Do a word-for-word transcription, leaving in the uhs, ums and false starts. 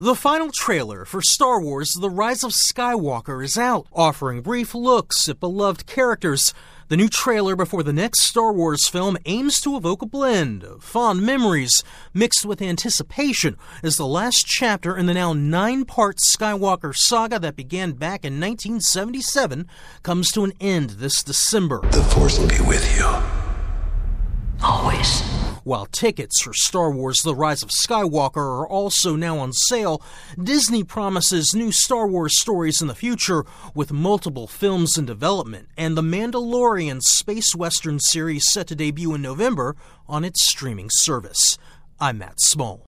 The final trailer for Star Wars The Rise of Skywalker is out, offering brief looks at beloved characters. The new trailer before the next Star Wars film aims to evoke a blend of fond memories mixed with anticipation as the last chapter in the now nine-part Skywalker saga that began back in nineteen seventy-seven comes to an end this December. The Force will be with you. Always. While tickets for Star Wars The Rise of Skywalker are also now on sale, Disney promises new Star Wars stories in the future with multiple films in development and The Mandalorian space western series set to debut in November on its streaming service. I'm Matt Small.